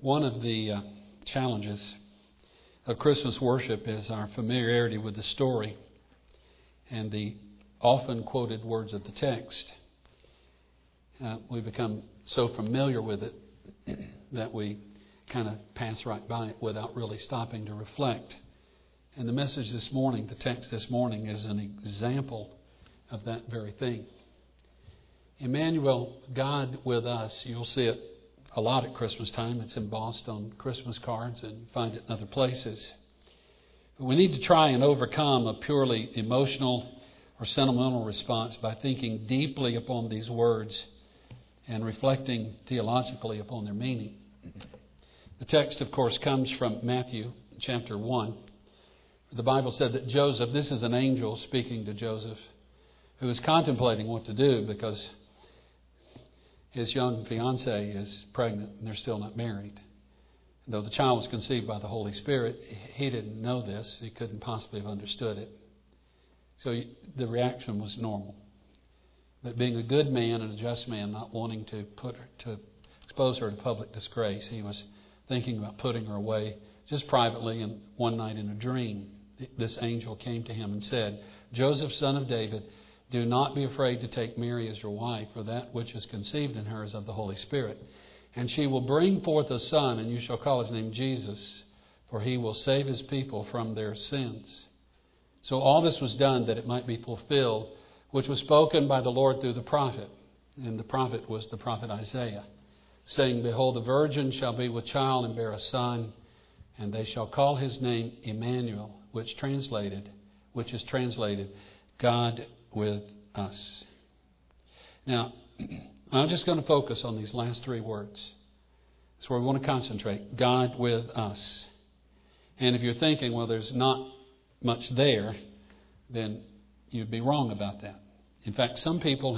One of the challenges of Christmas worship is our familiarity with the story and the often quoted words of the text. We become so familiar with it that we kind of pass right by it without really stopping to reflect. And the message this morning, the text this morning, is an example of that very thing. Emmanuel, God with us, you'll see it a lot at Christmas time. It's embossed on Christmas cards and find it in other places. But we need to try and overcome a purely emotional or sentimental response by thinking deeply upon these words and reflecting theologically upon their meaning. The text, of course, comes from Matthew chapter 1. The Bible said that Joseph, this is an angel speaking to Joseph, who is contemplating what to do because his young fiancée is pregnant and they're still not married. Though the child was conceived by the Holy Spirit, he didn't know this. He couldn't possibly have understood it. So the reaction was normal. But being a good man and a just man, not wanting to expose her to public disgrace, he was thinking about putting her away just privately. And one night in a dream, this angel came to him and said, "Joseph, son of David, do not be afraid to take Mary as your wife, for that which is conceived in her is of the Holy Spirit. And she will bring forth a son, and you shall call his name Jesus, for he will save his people from their sins." So all this was done that it might be fulfilled, which was spoken by the Lord through the prophet. And the prophet was the prophet Isaiah, saying, "Behold, the virgin shall be with child and bear a son, and they shall call his name Emmanuel," which is translated, God with us. Now, I'm just going to focus on these last three words. That's where we want to concentrate. God with us. And if you're thinking, well, there's not much there, then you'd be wrong about that. In fact, some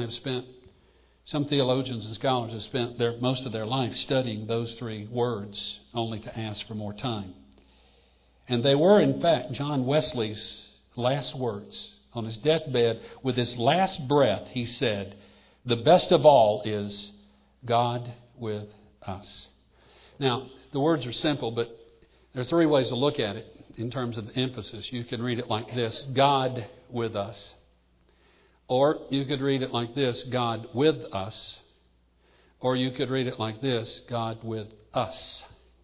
theologians and scholars have spent most of their life studying those three words only to ask for more time. And they were, in fact, John Wesley's last words. On his deathbed, with his last breath, he said, "The best of all is God with us." Now, the words are simple, but there are three ways to look at it in terms of the emphasis. You can read it like this, God with us. Or you could read it like this, God with us. Or you could read it like this, God with us.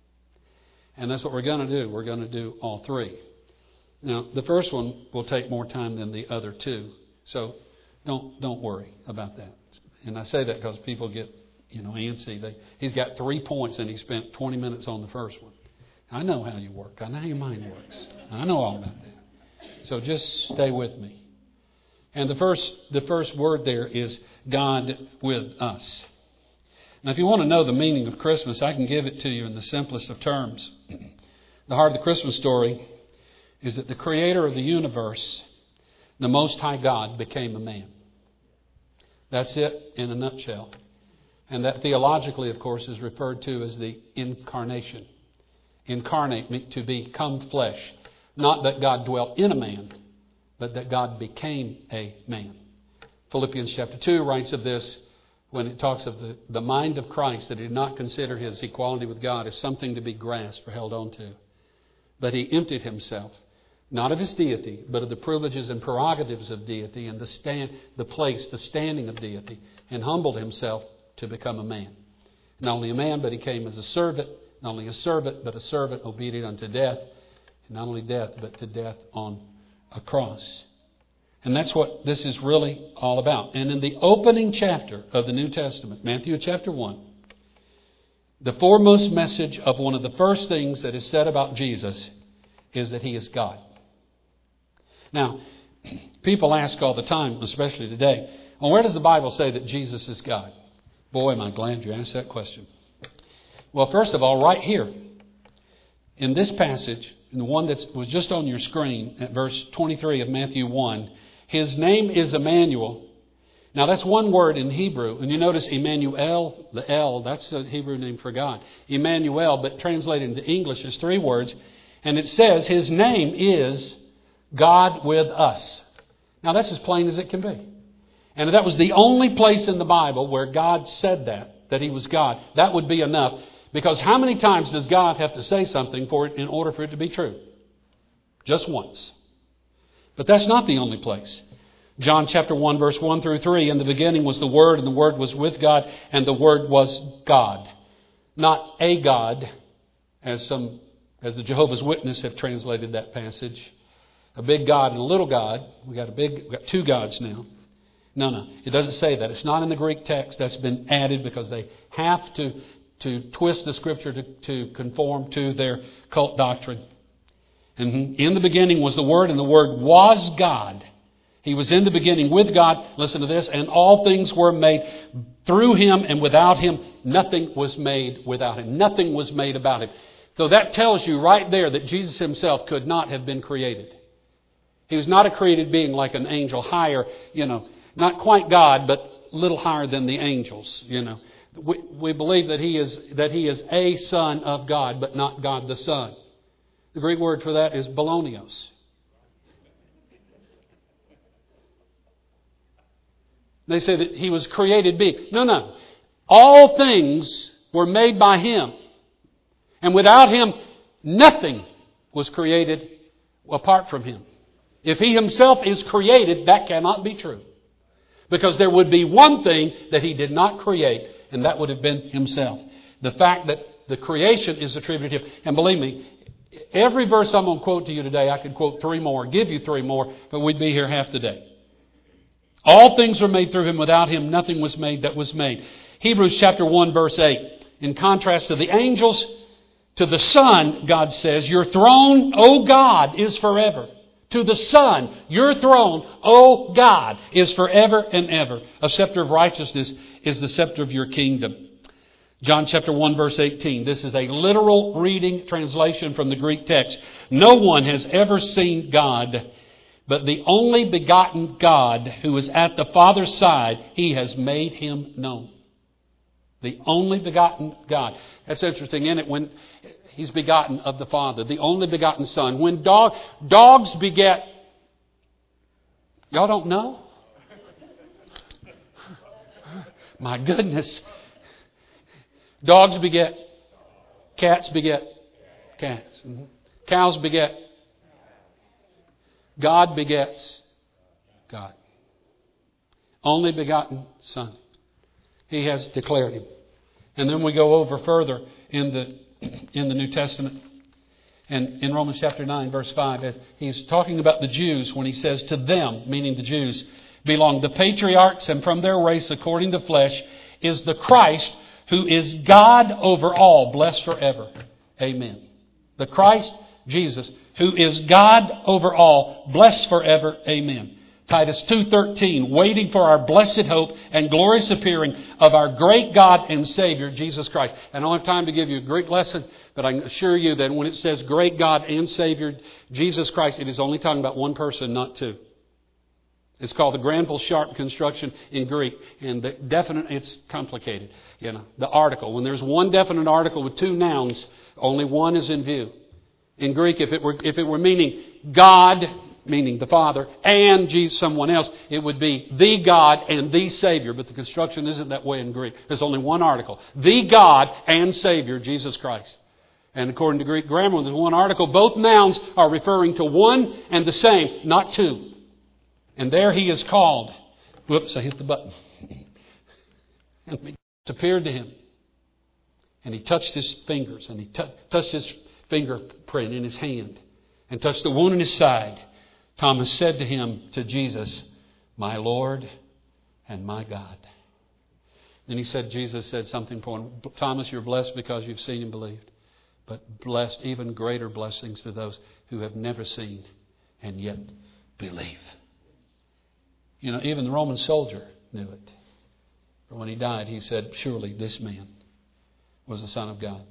And that's what we're going to do. We're going to do all three. Now, the first one will take more time than the other two. So don't worry about that. And I say that because people get, antsy. He's got 3 points and he spent 20 minutes on the first one. I know how you work. I know how your mind works. I know all about that. So just stay with me. And the first word there is God with us. Now, if you want to know the meaning of Christmas, I can give it to you in the simplest of terms. The heart of the Christmas story is that the creator of the universe, the Most High God, became a man. That's it in a nutshell. And that theologically, of course, is referred to as the incarnation. Incarnate, to become flesh. Not that God dwelt in a man, but that God became a man. Philippians chapter 2 writes of this when it talks of the mind of Christ, that he did not consider his equality with God as something to be grasped or held on to. But he emptied himself, not of his deity, but of the privileges and prerogatives of deity and the standing of deity, and humbled himself to become a man. Not only a man, but he came as a servant. Not only a servant, but a servant obedient unto death. And not only death, but to death on a cross. And that's what this is really all about. And in the opening chapter of the New Testament, Matthew chapter 1, the foremost message of one of the first things that is said about Jesus is that he is God. Now, people ask all the time, especially today, well, where does the Bible say that Jesus is God? Boy, am I glad you asked that question. Well, first of all, right here, in this passage, in the one that was just on your screen at verse 23 of Matthew 1, his name is Emmanuel. Now, that's one word in Hebrew. And you notice Emmanuel, the L, that's the Hebrew name for God. Emmanuel, but translated into English is three words. And it says his name is God with us. Now, that's as plain as it can be. And if that was the only place in the Bible where God said that he was God, that would be enough. Because how many times does God have to say something for it in order for it to be true? Just once. But that's not the only place. John chapter 1, verse 1 through 3, in the beginning was the Word, and the Word was with God, and the Word was God. Not a God, as the Jehovah's Witnesses have translated that passage. A big God and a little God. We got two gods now. No. It doesn't say that. It's not in the Greek text. That's been added because they have to twist the Scripture to conform to their cult doctrine. And in the beginning was the Word, and the Word was God. He was in the beginning with God. Listen to this. And all things were made through Him, and without Him nothing was made without Him. Nothing was made about Him. So that tells you right there that Jesus Himself could not have been created. He was not a created being like an angel, higher, not quite God, but a little higher than the angels, We believe that He is a Son of God, but not God the Son. The Greek word for that is balonios. They say that He was created being. No. All things were made by Him. And without Him, nothing was created apart from Him. If He Himself is created, that cannot be true. Because there would be one thing that He did not create, and that would have been Himself. The fact that the creation is attributed to Him. And believe me, every verse I'm going to quote to you today, I could quote 3 more, give you 3 more, but we'd be here half the day. All things were made through Him. Without Him, nothing was made that was made. Hebrews chapter 1, verse 8. In contrast to the angels, to the Son, God says, your throne, O God, is forever. To the Son, your throne, O God, is forever and ever. A scepter of righteousness is the scepter of your kingdom. John chapter 1, verse 18. This is a literal reading translation from the Greek text. No one has ever seen God, but the only begotten God who is at the Father's side, He has made Him known. The only begotten God. That's interesting, isn't it? When He's begotten of the Father, the only begotten Son. When dogs beget, y'all don't know? My goodness. Dogs beget. Cats beget. Cats. Cows beget. God begets God. Only begotten Son. He has declared Him. And then we go over further in the New Testament. And in Romans chapter 9, verse 5, as he's talking about the Jews when he says, to them, meaning the Jews, belong the patriarchs, and from their race, according to flesh, is the Christ, who is God over all, blessed forever. Amen. The Christ, Jesus, who is God over all, blessed forever. Amen. Titus 2:13, waiting for our blessed hope and glorious appearing of our great God and Savior, Jesus Christ. I don't have time to give you a Greek lesson, but I can assure you that when it says great God and Savior, Jesus Christ, it is only talking about one person, not two. It's called the Granville Sharp construction in Greek. And the definite, it's complicated. The article. When there's one definite article with 2 nouns, only one is in view. In Greek, if it were meaning God, meaning the Father, and Jesus, someone else, it would be the God and the Savior. But the construction isn't that way in Greek. There's only one article. The God and Savior, Jesus Christ. And according to Greek grammar, when there's one article, both nouns are referring to one and the same, not two. And there He is called. Whoops, I hit the button. And it appeared to him. And He touched his fingers. And He touched his fingerprint in his hand. And touched the wound in his side. Thomas said to Him, to Jesus, my Lord and my God. Then Jesus said something for him. Thomas, you're blessed because you've seen and believed. But blessed, even greater blessings to those who have never seen and yet believe. Even the Roman soldier knew it. For when he died, he said, surely this man was the Son of God.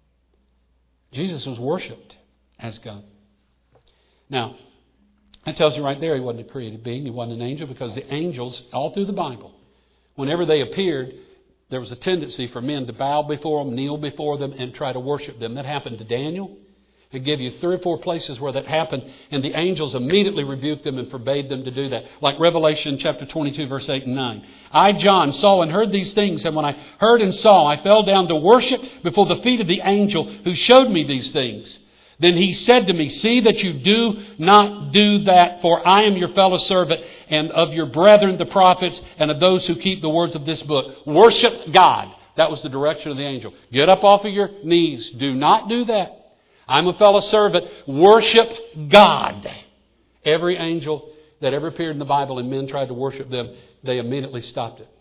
Jesus was worshipped as God. Now, that tells you right there He wasn't a created being. He wasn't an angel, because the angels, all through the Bible, whenever they appeared, there was a tendency for men to bow before them, kneel before them, and try to worship them. That happened to Daniel. I give you 3 or 4 places where that happened, and the angels immediately rebuked them and forbade them to do that. Like Revelation chapter 22, verse 8 and 9. I, John, saw and heard these things, and when I heard and saw, I fell down to worship before the feet of the angel who showed me these things. Then he said to me, see that you do not do that, for I am your fellow servant and of your brethren the prophets and of those who keep the words of this book. Worship God. That was the direction of the angel. Get up off of your knees. Do not do that. I'm a fellow servant. Worship God. Every angel that ever appeared in the Bible and men tried to worship them, they immediately stopped it.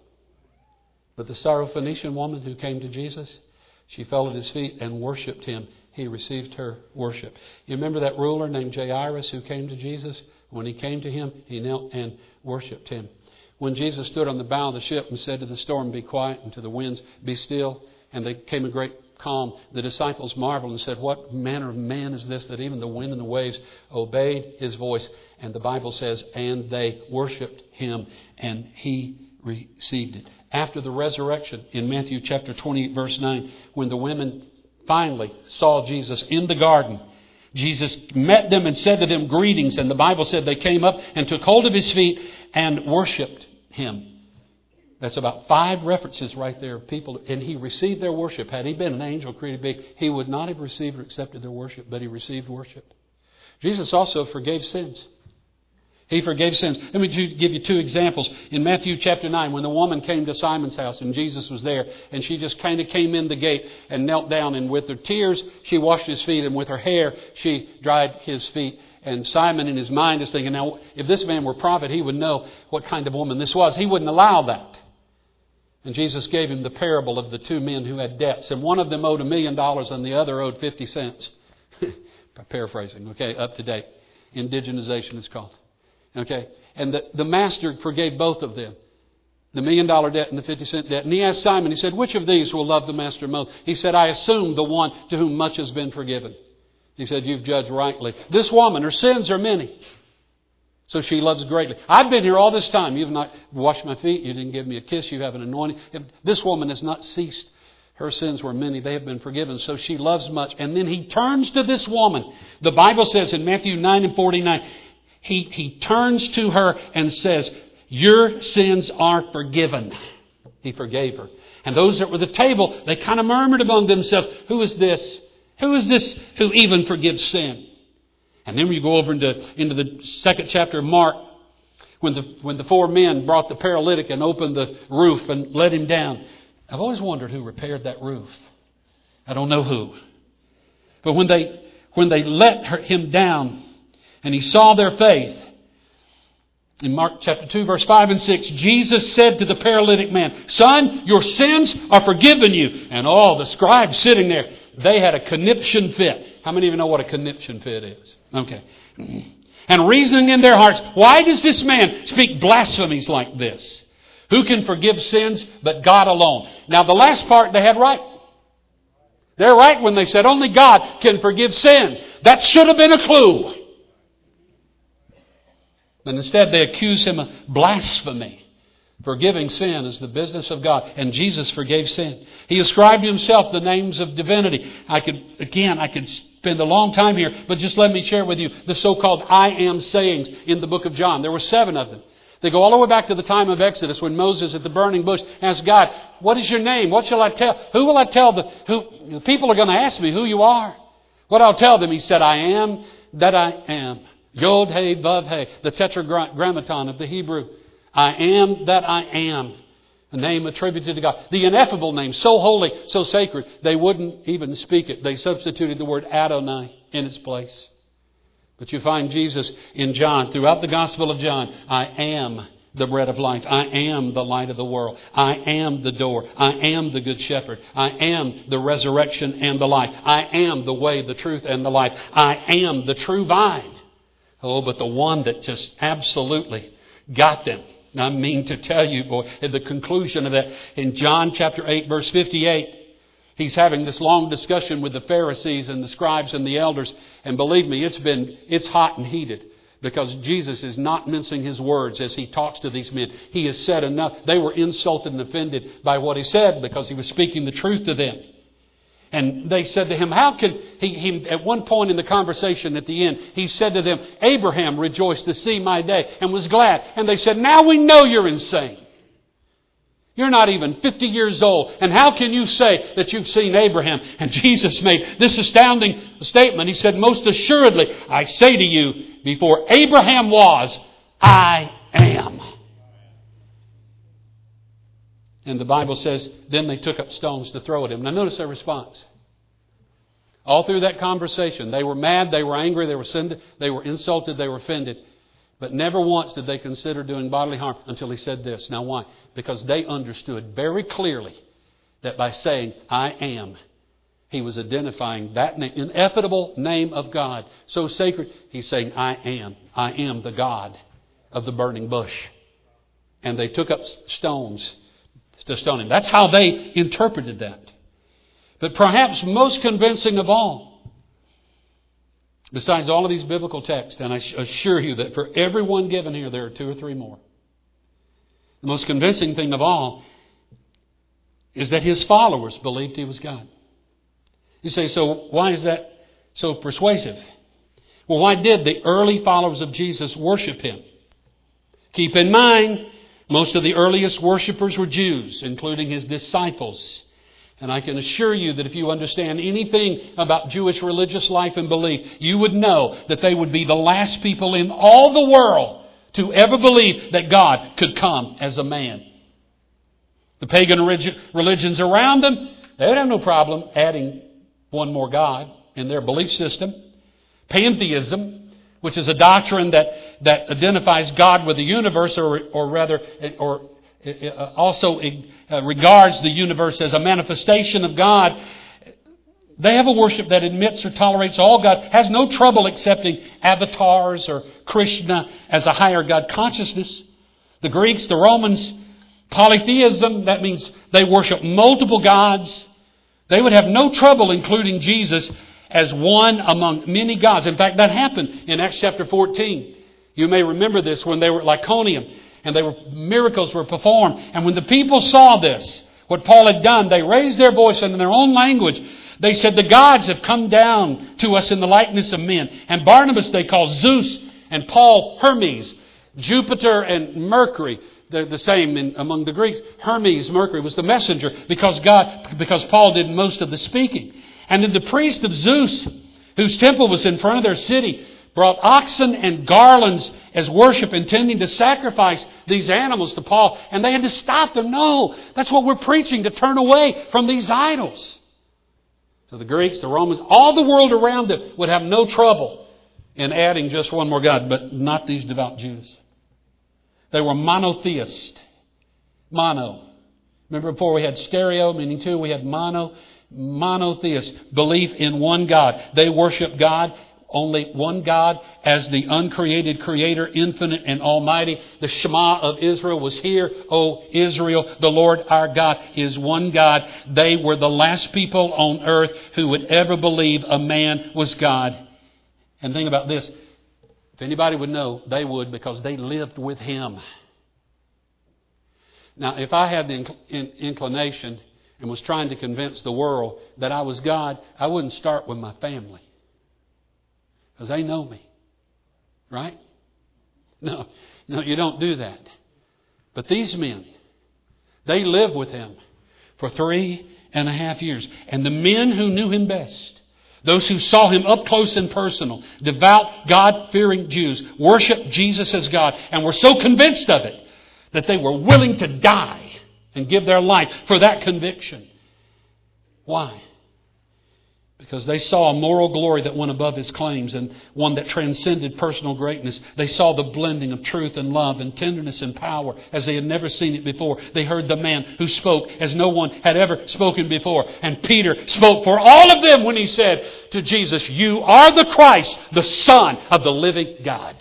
But the Syrophoenician woman who came to Jesus, she fell at his feet and worshiped him. He received her worship. You remember that ruler named Jairus who came to Jesus? When he came to him, he knelt and worshiped him. When Jesus stood on the bow of the ship and said to the storm, be quiet, and to the winds, be still, and there came a great calm, the disciples marveled and said, what manner of man is this that even the wind and the waves obeyed his voice? And the Bible says, and they worshiped him, and he received it. After the resurrection, in Matthew chapter 28, verse 9, when the women finally saw Jesus in the garden, Jesus met them and said to them, greetings. And the Bible said they came up and took hold of his feet and worshiped him. That's about 5 references right there of people. And he received their worship. Had he been an angel created being, he would not have received or accepted their worship, but he received worship. Jesus also forgave sins. He forgave sins. Let me give you 2 examples. In Matthew chapter 9, when the woman came to Simon's house and Jesus was there, and she just kind of came in the gate and knelt down, and with her tears she washed his feet, and with her hair she dried his feet. And Simon in his mind is thinking, now if this man were a prophet, he would know what kind of woman this was. He wouldn't allow that. And Jesus gave him the parable of the 2 men who had debts. And one of them owed $1 million and the other owed 50 cents. Paraphrasing, okay, up to date. Indigenization is called. Okay, and the master forgave both of them. The $1 million debt and the 50-cent debt. And he asked Simon, he said, which of these will love the master most? He said, I assume the one to whom much has been forgiven. He said, you've judged rightly. This woman, her sins are many, so she loves greatly. I've been here all this time. You've not washed my feet. You didn't give me a kiss. You haven't anointed. This woman has not ceased. Her sins were many. They have been forgiven. So she loves much. And then he turns to this woman. The Bible says in Matthew 9 and 49, he turns to her and says, your sins are forgiven. He forgave her. And those that were at the table, they kind of murmured among themselves, who is this? Who is this who even forgives sin? And then when you go over into the 2nd chapter of Mark, when the 4 men brought the paralytic and opened the roof and let him down. I've always wondered who repaired that roof. I don't know who. But when they let him down and he saw their faith, in Mark chapter 2, verse 5 and 6, Jesus said to the paralytic man, son, your sins are forgiven you. And all the scribes sitting there, they had a conniption fit. How many of you know what a conniption fit is? Okay. And reasoning in their hearts, why does this man speak blasphemies like this? Who can forgive sins but God alone? Now the last part they had right. They're right when they said only God can forgive sin. That should have been a clue. But instead they accuse him of blasphemy. Forgiving sin is the business of God. And Jesus forgave sin. He ascribed to himself the names of divinity. I could spend a long time here, but just let me share with you the so-called I am sayings in the book of John. There were 7 of them. They go all the way back to the time of Exodus when Moses at the burning bush asked God, what is your name? What shall I tell? Who will I tell? The people are going to ask me who you are. What I'll tell them, he said, I am that I am. Yod, He, Vav, He, the tetragrammaton of the Hebrew. I am that I am. A name attributed to God. The ineffable name, so holy, so sacred, they wouldn't even speak it. They substituted the word Adonai in its place. But you find Jesus in John, throughout the Gospel of John, I am the bread of life. I am the light of the world. I am the door. I am the good shepherd. I am the resurrection and the life. I am the way, the truth, and the life. I am the true vine. Oh, but the one that just absolutely got them. I mean to tell you, boy, at the conclusion of that, in John chapter 8, verse 58, he's having this long discussion with the Pharisees and the scribes and the elders. And believe me, it's hot and heated because Jesus is not mincing his words as he talks to these men. He has said enough. They were insulted and offended by what he said because he was speaking the truth to them. And they said to him, how can he at one point in the conversation at the end, he said to them, Abraham rejoiced to see my day and was glad. And they said, now we know you're insane. You're not even 50 years old. And how can you say that you've seen Abraham? And Jesus made this astounding statement. He said, most assuredly, I say to you, before Abraham was, I am. And the Bible says, then they took up stones to throw at him. Now notice their response. All through that conversation, they were mad, they were angry, they were insulted, they were offended. But never once did they consider doing bodily harm until he said this. Now why? Because they understood very clearly that by saying, I am, he was identifying that name, ineffable name of God, so sacred. He's saying, I am the God of the burning bush. And they took up stones to stone him. That's how they interpreted that. But perhaps most convincing of all, besides all of these biblical texts, and I assure you that for every one given here, there are 2 or 3 more. The most convincing thing of all is that his followers believed he was God. You say, so why is that so persuasive? Well, why did the early followers of Jesus worship him? Keep in mind, most of the earliest worshipers were Jews, including his disciples. And I can assure you that if you understand anything about Jewish religious life and belief, you would know that they would be the last people in all the world to ever believe that God could come as a man. The pagan religions around them, they would have no problem adding one more God in their belief system. Pantheism, which is a doctrine that identifies God with the universe, or also regards the universe as a manifestation of God. They have a worship that admits or tolerates all God, has no trouble accepting avatars or Krishna as a higher God consciousness. The Greeks, the Romans, polytheism, that means they worship multiple gods. They would have no trouble including Jesus as one among many gods. In fact, that happened in Acts chapter 14. You may remember this when they were at Iconium and miracles were performed. And when the people saw this, what Paul had done, they raised their voice and in their own language, they said, the gods have come down to us in the likeness of men. And Barnabas they called Zeus and Paul Hermes. Jupiter and Mercury, they're the same among the Greeks. Hermes, Mercury, was the messenger because Paul did most of the speaking. And then the priest of Zeus, whose temple was in front of their city, brought oxen and garlands as worship, intending to sacrifice these animals to Paul. And they had to stop them. No, that's what we're preaching, to turn away from these idols. So the Greeks, the Romans, all the world around them would have no trouble in adding just one more God, but not these devout Jews. They were monotheist. Mono. Remember before we had stereo, meaning two, we had mono. Monotheist, belief in one God. They worship God, only one God, as the uncreated Creator, infinite and almighty. The Shema of Israel was here. O Israel, the Lord our God is one God. They were the last people on earth who would ever believe a man was God. And think about this. If anybody would know, they would, because they lived with Him. Now, if I had the inclination and was trying to convince the world that I was God, I wouldn't start with my family. Because they know me. Right? No, you don't do that. But these men, they lived with Him for 3.5 years. And the men who knew Him best, those who saw Him up close and personal, devout, God-fearing Jews, worshiped Jesus as God and were so convinced of it that they were willing to die and give their life for that conviction. Why? Because they saw a moral glory that went above His claims and one that transcended personal greatness. They saw the blending of truth and love and tenderness and power as they had never seen it before. They heard the man who spoke as no one had ever spoken before. And Peter spoke for all of them when he said to Jesus, "You are the Christ, the Son of the living God."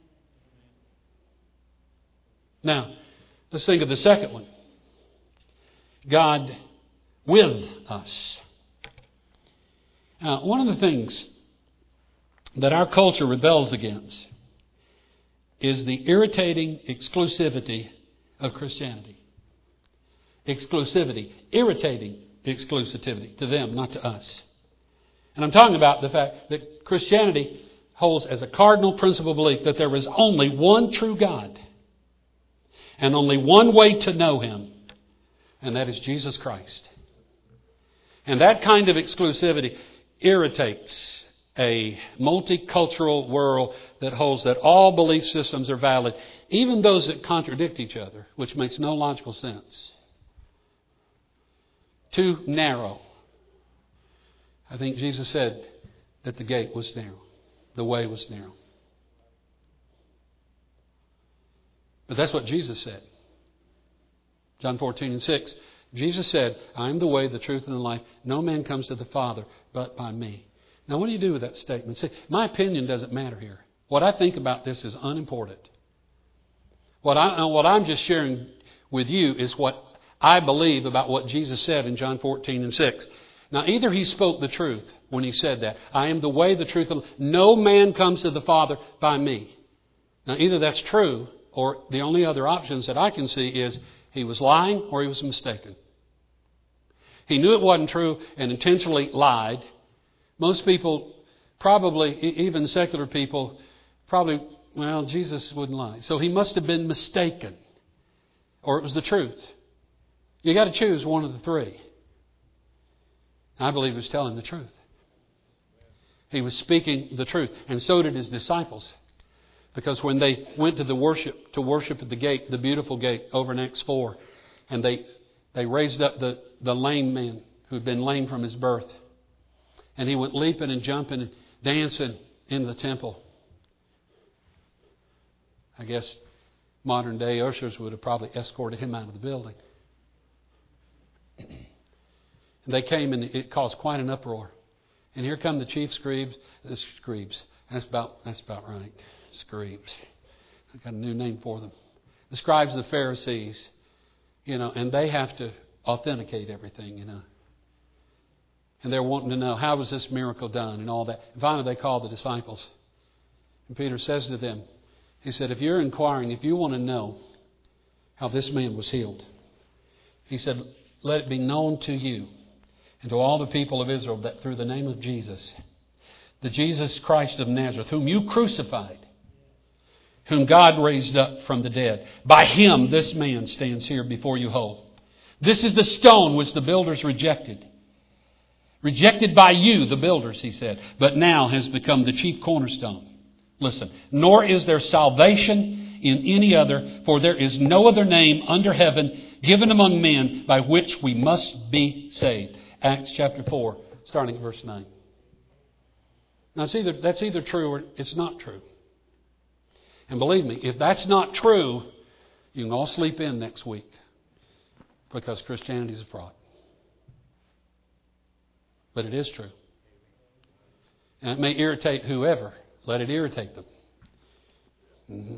Now, let's think of the second one. God with us. Now, one of the things that our culture rebels against is the irritating exclusivity of Christianity. Exclusivity. Irritating exclusivity to them, not to us. And I'm talking about the fact that Christianity holds as a cardinal principle belief that there is only one true God and only one way to know Him, and that is Jesus Christ. And that kind of exclusivity irritates a multicultural world that holds that all belief systems are valid, even those that contradict each other, which makes no logical sense. Too narrow. I think Jesus said that the gate was narrow. The way was narrow. But that's what Jesus said. John 14:6. Jesus said, I am the way, the truth, and the life. No man comes to the Father but by me. Now, what do you do with that statement? See, my opinion doesn't matter here. What I think about this is unimportant. What I'm just sharing with you is what I believe about what Jesus said in John 14:6. Now, either He spoke the truth when He said that. I am the way, the truth, and no man comes to the Father by me. Now, either that's true, or the only other options that I can see is He was lying or He was mistaken. He knew it wasn't true and intentionally lied. Most people, probably, even secular people, probably, well, Jesus wouldn't lie. So He must have been mistaken. Or it was the truth. You got to choose one of the three. I believe He was telling the truth. He was speaking the truth. And so did His disciples. Because when they went to worship at the gate, the beautiful gate over in Acts 4, and they raised up the lame man who had been lame from his birth. And he went leaping and jumping and dancing in the temple. I guess modern day ushers would have probably escorted him out of the building. And they came and it caused quite an uproar. And here come the chief scribes. That's about right. Scribes. I've got a new name for them. The scribes of the Pharisees, and they have to authenticate everything, And they're wanting to know, how was this miracle done and all that. And finally they called the disciples. And Peter says to them, he said, if you're inquiring, if you want to know how this man was healed, he said, let it be known to you and to all the people of Israel that through the name of Jesus, the Jesus Christ of Nazareth, whom you crucified, whom God raised up from the dead, by Him this man stands here before you whole. This is the stone which the builders rejected. Rejected by you, the builders, he said, but now has become the chief cornerstone. Listen, nor is there salvation in any other, for there is no other name under heaven given among men by which we must be saved. Acts chapter 4, starting at verse 9. Now, that's either true or it's not true. And believe me, if that's not true, you can all sleep in next week. Because Christianity is a fraud. But it is true. And it may irritate whoever. Let it irritate them. Mm-hmm.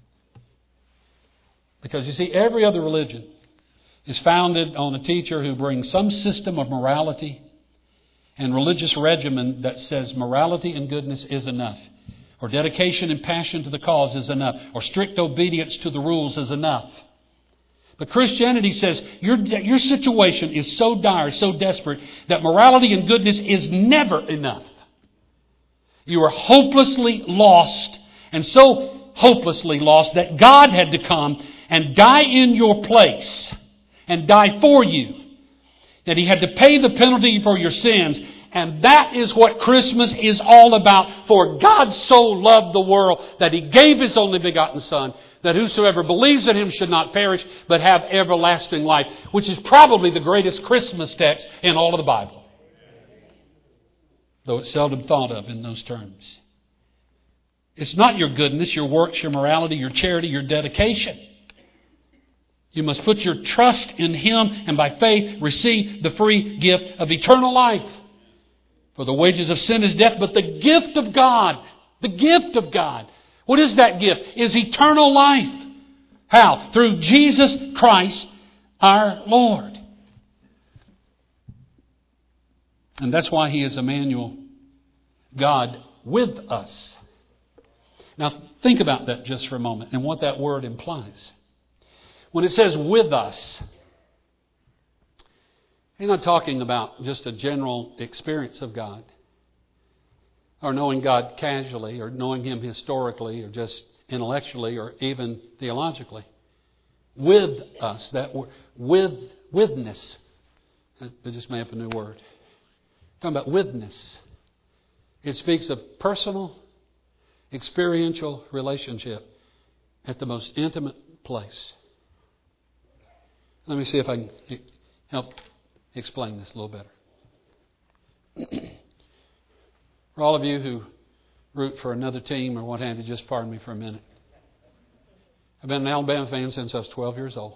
Because you see, every other religion is founded on a teacher who brings some system of morality and religious regimen that says morality and goodness is enough. Or dedication and passion to the cause is enough. Or strict obedience to the rules is enough. But Christianity says your situation is so dire, so desperate, that morality and goodness is never enough. You are hopelessly lost, and so hopelessly lost that God had to come and die in your place and die for you. That He had to pay the penalty for your sins. And that is what Christmas is all about. For God so loved the world that He gave His only begotten Son, that whosoever believes in Him should not perish, but have everlasting life. Which is probably the greatest Christmas text in all of the Bible. Though it's seldom thought of in those terms. It's not your goodness, your works, your morality, your charity, your dedication. You must put your trust in Him and by faith receive the free gift of eternal life. For the wages of sin is death, but the gift of God, what is that gift? Is eternal life. How? Through Jesus Christ our Lord. And that's why He is Emmanuel, God with us. Now think about that just for a moment and what that word implies. When it says with us, He's not talking about just a general experience of God. or knowing God casually, or knowing Him historically, or just intellectually, or even theologically. With us, that word, witness. I just made up a new word. Talking about witness. It speaks of personal, experiential relationship at the most intimate place. Let me see if I can help explain this a little better. For all of you who root for another team or what have you, just pardon me for a minute. I've been an Alabama fan since I was 12 years old.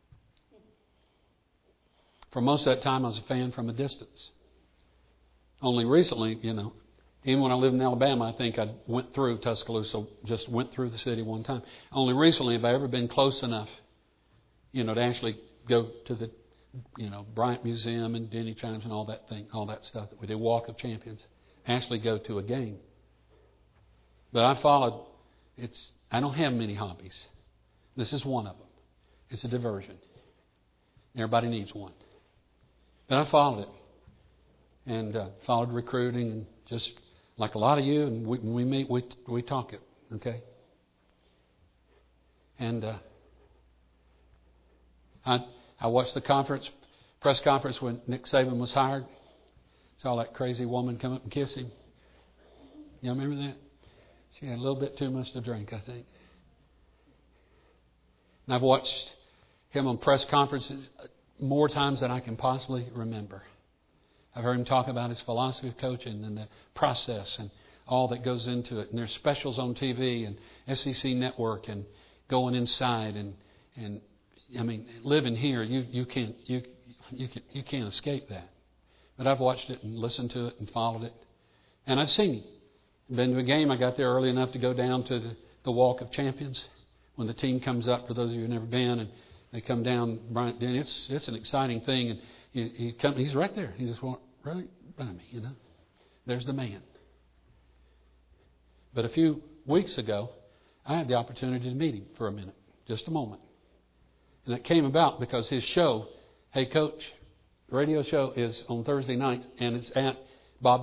For most of that time, I was a fan from a distance. Only recently, even when I lived in Alabama, I think I went through Tuscaloosa, just went through the city one time. Only recently have I ever been close enough, to actually go to the, Bryant Museum and Denny Chimes and all that stuff that we did, Walk of Champions, actually go to a game. But I don't have many hobbies. This is one of them. It's a diversion. Everybody needs one. But I followed it. And followed recruiting, and just like a lot of you, and when we meet, we talk it, okay? And I watched the press conference when Nick Saban was hired. Saw that crazy woman come up and kiss him. You remember that? She had a little bit too much to drink, I think. And I've watched him on press conferences more times than I can possibly remember. I've heard him talk about his philosophy of coaching and the process and all that goes into it. And there's specials on TV and SEC Network and going inside and living here, you can't escape that. But I've watched it and listened to it and followed it, and I've seen him. Been to a game. I got there early enough to go down to the Walk of Champions when the team comes up. For those of you who've never been, and they come down Bryant Denny, it's an exciting thing, and he's right there. He just walked right by me, There's the man. But a few weeks ago, I had the opportunity to meet him for a minute, just a moment. And that came about because his show, Hey Coach, radio show is on Thursday night, and it's at Bob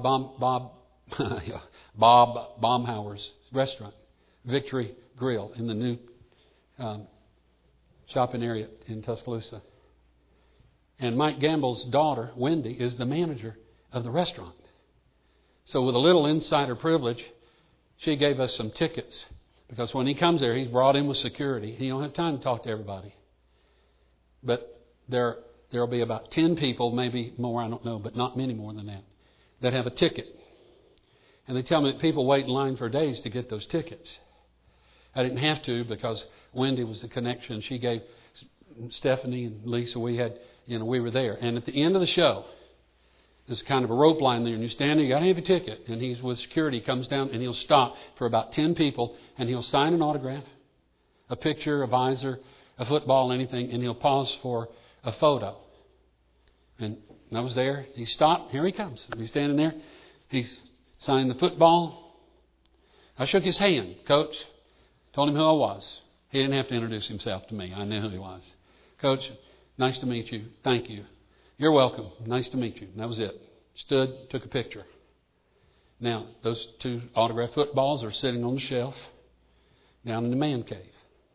Baumhauer's restaurant, Victory Grill, in the new shopping area in Tuscaloosa. And Mike Gamble's daughter, Wendy, is the manager of the restaurant. So with a little insider privilege, she gave us some tickets. Because when he comes there, he's brought in with security. He don't have time to talk to everybody. But there will be about 10 people, maybe more, I don't know, but not many more than that have a ticket. And they tell me that people wait in line for days to get those tickets. I didn't have to because Wendy was the connection. She gave Stephanie and Lisa, we were there. And at the end of the show, there's kind of a rope line there, and you stand there, you got to have your ticket. And he's with security, comes down, and he'll stop for about 10 people, and he'll sign an autograph, a picture, a visor, a football, anything, and he'll pause for a photo. And I was there. He stopped. Here he comes. He's standing there. He's signing the football. I shook his hand, Coach. Told him who I was. He didn't have to introduce himself to me. I knew who he was. Coach, nice to meet you. Thank you. You're welcome. Nice to meet you. And that was it. Stood, took a picture. Now, those 2 autographed footballs are sitting on the shelf down in the man cave.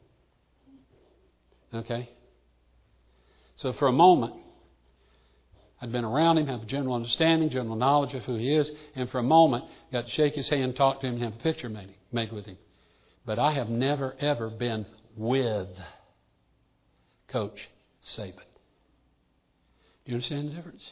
Okay? So for a moment, I'd been around him, have a general understanding, general knowledge of who he is, and for a moment, got to shake his hand, talk to him, and have a picture made with him. But I have never, ever been with Coach Saban. Do you understand the difference?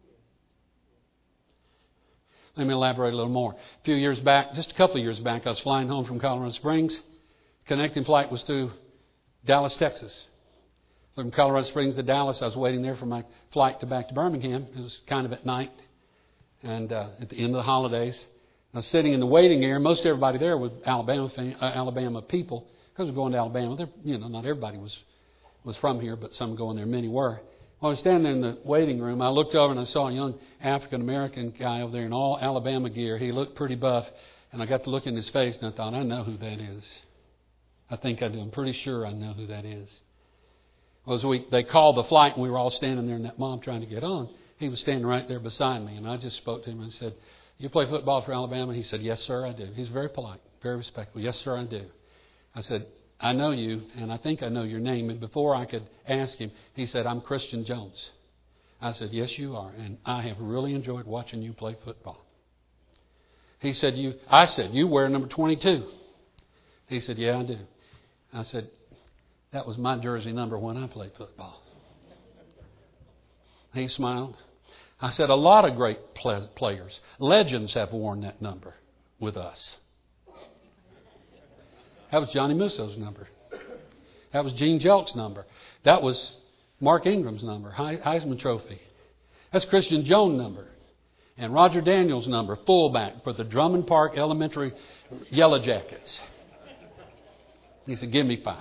Let me elaborate a little more. A few years back, just a couple of years back, I was flying home from Colorado Springs. Connecting flight was through Dallas, Texas. From Colorado Springs to Dallas, I was waiting there for my flight back to Birmingham. It was kind of at night and at the end of the holidays. I was sitting in the waiting area. Most everybody there was Alabama people because we're going to Alabama. Not everybody was from here, but some going there. Many were. While I was standing there in the waiting room, I looked over and I saw a young African-American guy over there in all Alabama gear. He looked pretty buff, and I got to look in his face, and I thought, I know who that is. I think I do. I'm pretty sure I know who that is. They called the flight, and we were all standing there in that mob trying to get on. He was standing right there beside me, and I just spoke to him and said, You play football for Alabama? He said, yes, sir, I do. He's very polite, very respectful. Yes, sir, I do. I said, I know you, and I think I know your name. And before I could ask him, he said, I'm Christian Jones. I said, yes, you are, and I have really enjoyed watching you play football. He said, I said, you wear number 22. He said, yeah, I do. I said, that was my jersey number when I played football. He smiled. I said, a lot of great players, legends have worn that number with us. That was Johnny Musso's number. That was Gene Jelk's number. That was Mark Ingram's number, Heisman Trophy. That's Christian Jones' number. And Roger Daniels' number, fullback for the Drummond Park Elementary Yellow Jackets. He said, give me 5.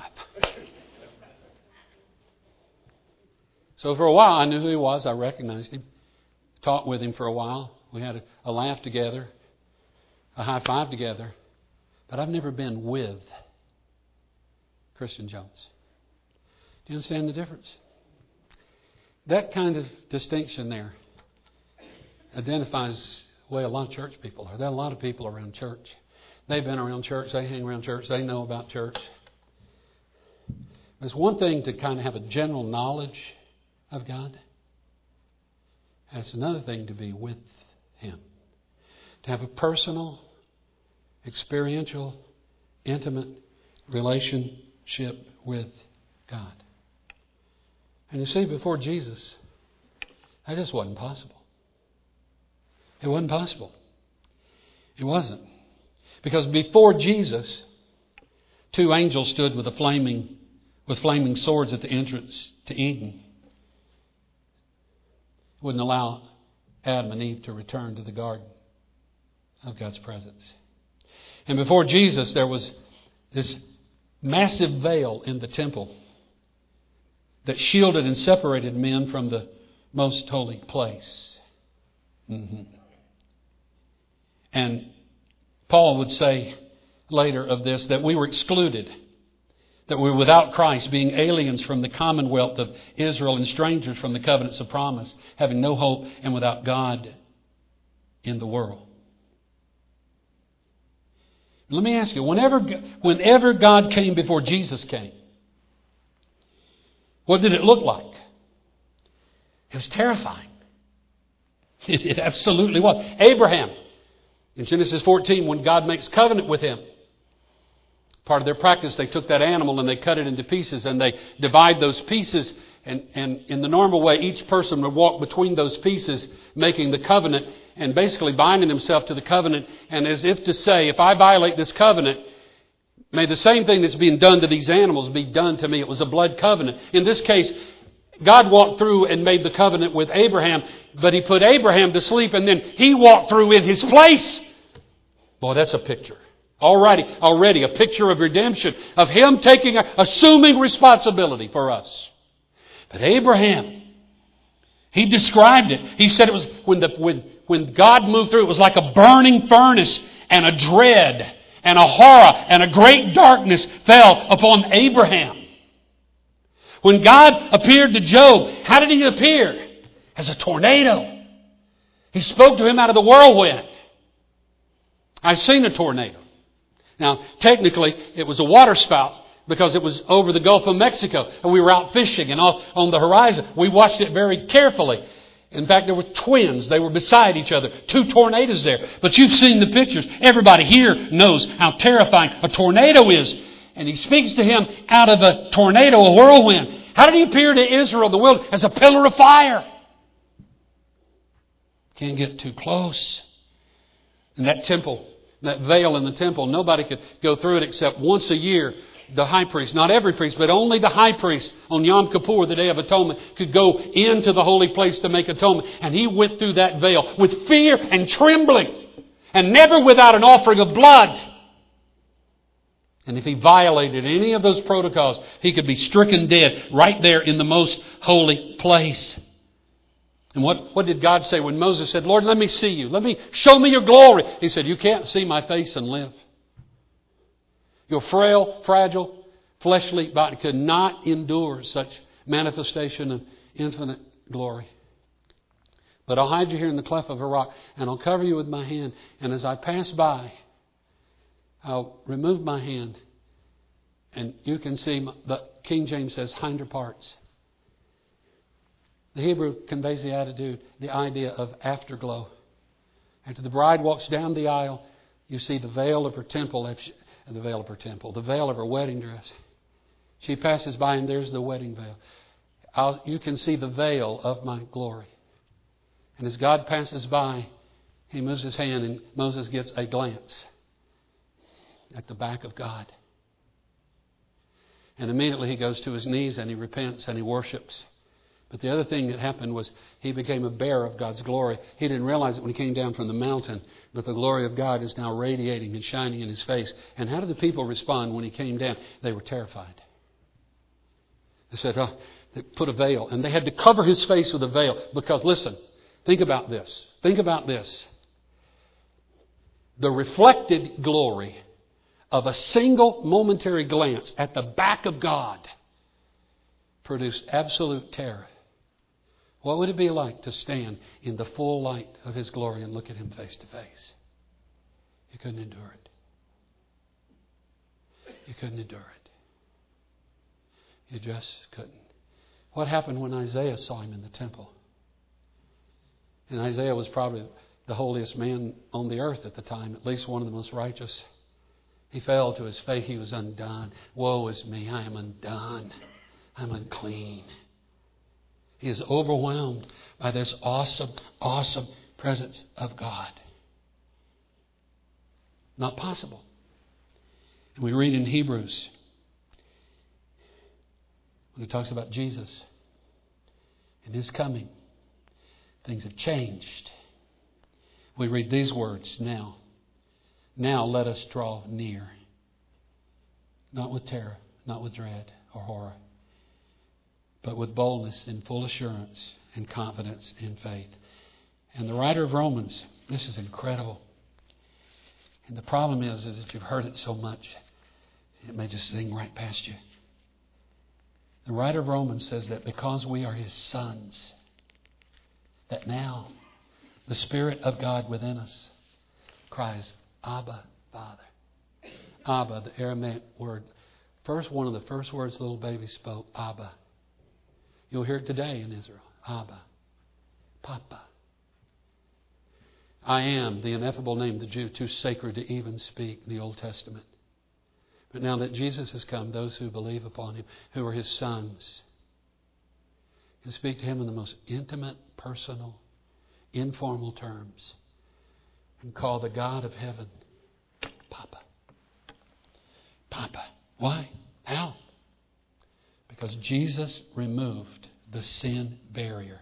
So for a while, I knew who he was. I recognized him. Talked with him for a while. We had a laugh together, a high five together. But I've never been with Christian Jones. Do you understand the difference? That kind of distinction there identifies the way a lot of church people are. There are a lot of people around church. They've been around church. They hang around church. They know about church. It's one thing to kind of have a general knowledge of God. It's another thing to be with Him. To have a personal, experiential, intimate relationship with God. And you see, before Jesus, that just wasn't possible. It wasn't possible. It wasn't. Because before Jesus, 2 angels stood with flaming swords at the entrance to Eden. Wouldn't allow Adam and Eve to return to the garden of God's presence. And before Jesus, there was this massive veil in the temple that shielded and separated men from the most holy place. And Paul would say later of this that we were excluded, that we were without Christ, being aliens from the commonwealth of Israel and strangers from the covenants of promise, having no hope and without God in the world. Let me ask you, whenever God came before Jesus came, what did it look like? It was terrifying. It absolutely was. Abraham, in Genesis 14, when God makes covenant with him, part of their practice, they took that animal and they cut it into pieces and they divide those pieces. And in the normal way, each person would walk between those pieces, making the covenant and basically binding himself to the covenant. And as if to say, if I violate this covenant, may the same thing that's being done to these animals be done to me. It was a blood covenant. In this case, God walked through and made the covenant with Abraham, but He put Abraham to sleep and then He walked through in his place. Boy, that's a picture. Already a picture of redemption, of Him assuming responsibility for us. But Abraham, he described it. He said it was when God moved through, it was like a burning furnace and a dread and a horror and a great darkness fell upon Abraham. When God appeared to Job, how did He appear? As a tornado. He spoke to him out of the whirlwind. I've seen a tornado. Now, technically, it was a water spout because it was over the Gulf of Mexico. And we were out fishing and off on the horizon. We watched it very carefully. In fact, there were twins. They were beside each other. 2 tornadoes there. But you've seen the pictures. Everybody here knows how terrifying a tornado is. And He speaks to him out of a tornado, a whirlwind. How did He appear to Israel, the wilderness? As a pillar of fire. Can't get too close. And that temple, that veil in the temple, nobody could go through it except once a year. The high priest, not every priest, but only the high priest on Yom Kippur, the Day of Atonement, could go into the holy place to make atonement. And he went through that veil with fear and trembling, and never without an offering of blood. And if he violated any of those protocols, he could be stricken dead right there in the most holy place. And what did God say when Moses said, Lord, let me see you. Show me your glory. He said, you can't see my face and live. Your frail, fragile, fleshly body could not endure such manifestation of infinite glory. But I'll hide you here in the cleft of a rock, and I'll cover you with my hand. And as I pass by, I'll remove my hand, and you can see, the King James says, hinder parts. The Hebrew conveys the attitude, the idea of afterglow. After the bride walks down the aisle, you see the veil of her temple, the veil of her wedding dress. She passes by, and there's the wedding veil. You can see the veil of my glory. And as God passes by, He moves His hand, and Moses gets a glance at the back of God. And immediately he goes to his knees, and he repents, and he worships. But the other thing that happened was he became a bearer of God's glory. He didn't realize it when he came down from the mountain, but the glory of God is now radiating and shining in his face. And how did the people respond when he came down? They were terrified. They said, they put a veil, and they had to cover his face with a veil. Because, listen, think about this. Think about this. The reflected glory of a single momentary glance at the back of God produced absolute terror. What would it be like to stand in the full light of His glory and look at Him face to face? You couldn't endure it. You couldn't endure it. You just couldn't. What happened when Isaiah saw Him in the temple? And Isaiah was probably the holiest man on the earth at the time, at least one of the most righteous. He fell to his face. He was undone. Woe is me, I am undone. I'm unclean. He is overwhelmed by this awesome, awesome presence of God. Not possible. And we read in Hebrews, when it talks about Jesus and His coming, things have changed. We read these words now. Now let us draw near. Not with terror, not with dread or horror, but with boldness and full assurance and confidence in faith. And the writer of Romans, this is incredible. And the problem is that you've heard it so much, it may just zing right past you. The writer of Romans says that because we are His sons, that now the Spirit of God within us cries, Abba, Father. Abba, the Aramaic word. One of the first words the little baby spoke, Abba. You'll hear it today in Israel. Abba. Papa. I am, the ineffable name of the Jew, too sacred to even speak the Old Testament. But now that Jesus has come, those who believe upon Him, who are His sons, can speak to Him in the most intimate, personal, informal terms and call the God of heaven Papa. Papa. Why? How? Because Jesus removed the sin barrier.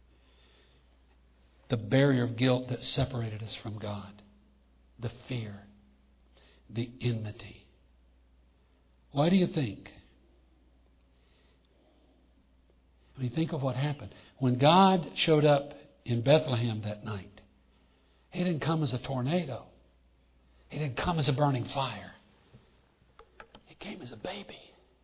The barrier of guilt that separated us from God. The fear. The enmity. Why do you think? I mean, think of what happened. When God showed up in Bethlehem that night, He didn't come as a tornado. He didn't come as a burning fire. He came as a baby.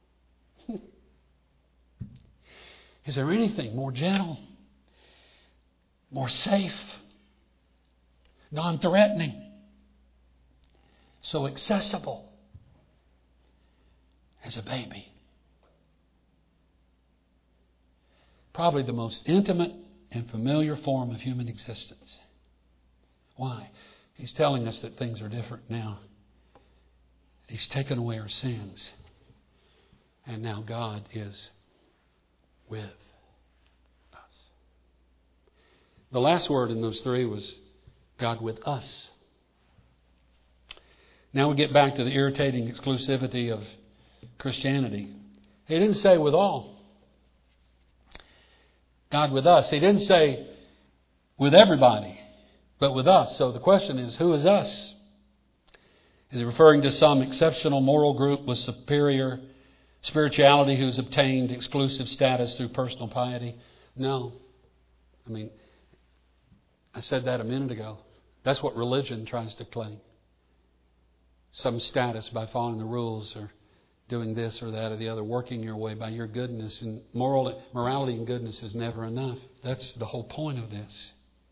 Is there anything more gentle, more safe, non-threatening, so accessible as a baby? Probably the most intimate and familiar form of human existence. Why? He's telling us that things are different now. He's taken away our sins. And now God is with us. The last word in those three was God with us. Now we get back to the irritating exclusivity of Christianity. He didn't say with all. God with us. He didn't say with everybody, but with us. So the question is, who is us? Is he referring to some exceptional moral group with superior spirituality who's obtained exclusive status through personal piety? No. I mean, I said that a minute ago. That's what religion tries to claim. Some status by following the rules or doing this or that or the other, working your way by your goodness. And morality and goodness is never enough. That's the whole point of this.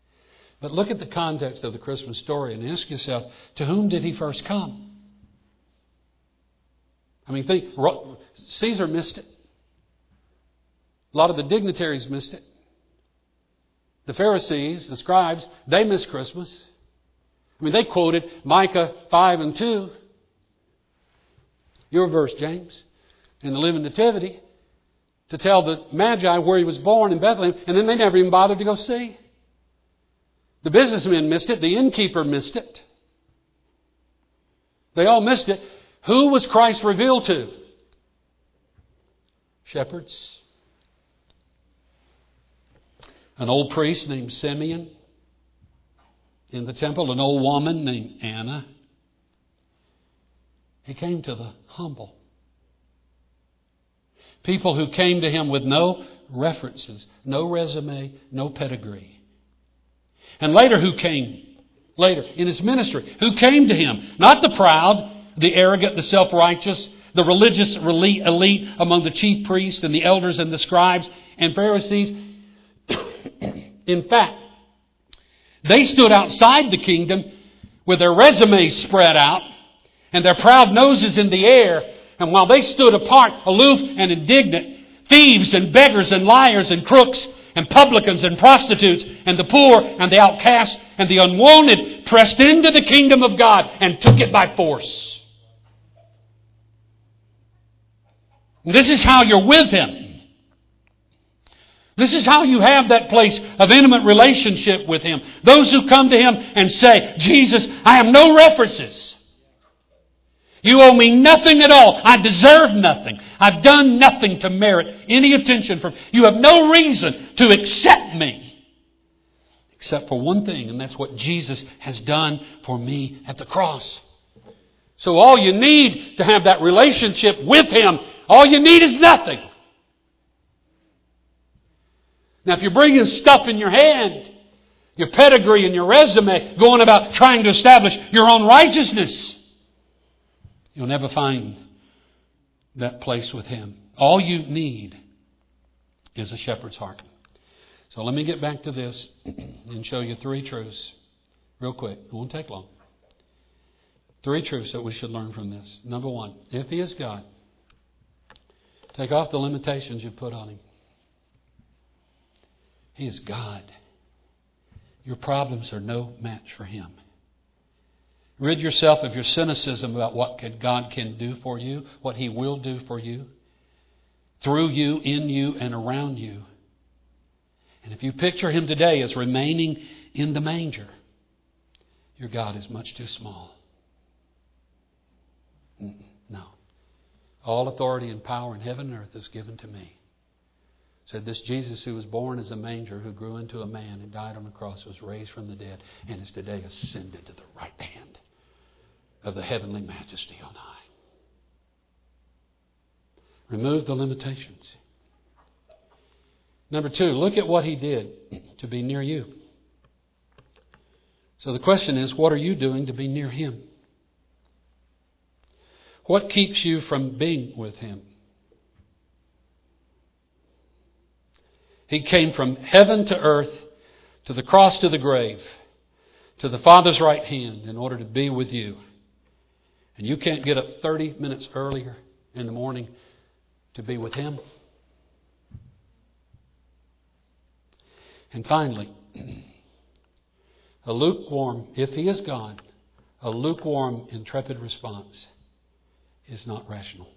But look at the context of the Christmas story and ask yourself, to whom did He first come? I mean, think, Caesar missed it. A lot of the dignitaries missed it. The Pharisees, the scribes, they missed Christmas. I mean, they quoted Micah 5:2. Your verse, James, in the Living Nativity, to tell the Magi where He was born in Bethlehem, and then they never even bothered to go see. The businessmen missed it. The innkeeper missed it. They all missed it. Who was Christ revealed to? Shepherds. An old priest named Simeon in the temple. An old woman named Anna. He came to the humble. People who came to Him with no references, no resume, no pedigree. And later who came? Later in His ministry. Who came to Him? Not the proud, the arrogant, the self-righteous, the religious elite among the chief priests and the elders and the scribes and Pharisees. In fact, they stood outside the kingdom with their resumes spread out and their proud noses in the air. And while they stood apart, aloof and indignant, thieves and beggars and liars and crooks and publicans and prostitutes and the poor and the outcast and the unwanted pressed into the kingdom of God and took it by force. And this is how you're with Him. This is how you have that place of intimate relationship with Him. Those who come to Him and say, Jesus, I have no references. You owe me nothing at all. I deserve nothing. I've done nothing to merit any attention from you. You have no reason to accept me. Except for one thing, and that's what Jesus has done for me at the cross. So all you need to have that relationship with Him, all you need is nothing. Now if you're bringing stuff in your hand, your pedigree and your resume, going about trying to establish your own righteousness, you'll never find that place with Him. All you need is a shepherd's heart. So let me get back to this and show you 3 truths real quick. It won't take long. 3 truths that we should learn from this. Number 1, if He is God, take off the limitations you put on Him. He is God. Your problems are no match for Him. Rid yourself of your cynicism about what God can do for you, what He will do for you, through you, in you, and around you. And if you picture Him today as remaining in the manger, your God is much too small. No. All authority and power in heaven and earth is given to me. Said this Jesus who was born as a manger, who grew into a man and died on the cross, was raised from the dead, and is today ascended to the right hand of the heavenly majesty on high. Remove the limitations. Number 2, look at what He did to be near you. So the question is, what are you doing to be near Him? What keeps you from being with Him? He came from heaven to earth, to the cross, to the grave, to the Father's right hand in order to be with you. And you can't get up 30 minutes earlier in the morning to be with Him. And finally, a lukewarm, if He is God, a lukewarm, intrepid response is not rational.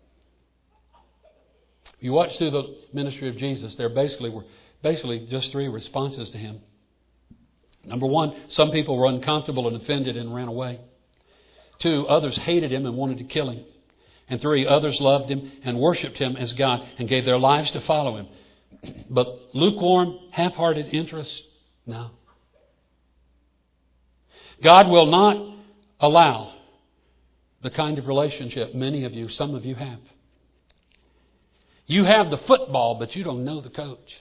You watch through the ministry of Jesus, there were basically just 3 responses to Him. Number 1, some people were uncomfortable and offended and ran away. 2, others hated Him and wanted to kill Him. And 3, others loved Him and worshipped Him as God and gave their lives to follow Him. But lukewarm, half-hearted interest, no. God will not allow the kind of relationship many of you, some of you have. You have the football, but you don't know the coach.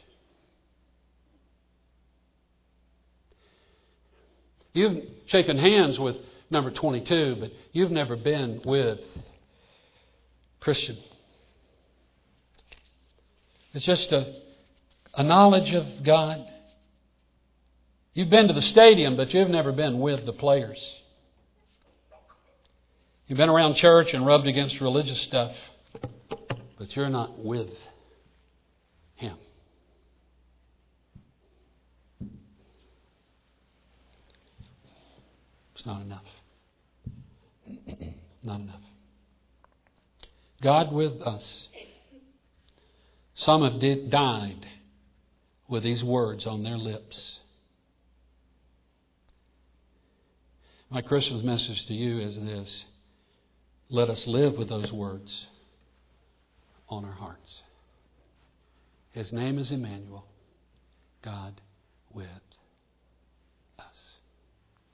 You've shaken hands with number 22, but you've never been with Christian. It's just a knowledge of God, You've been to the stadium, but you've never been with the players. You've been around church and rubbed against religious stuff, but you're not with Him. It's not enough. Not enough. God with us. Some have died with these words on their lips. My Christmas message to you is this. Let us live with those words on our hearts. His name is Emmanuel, God with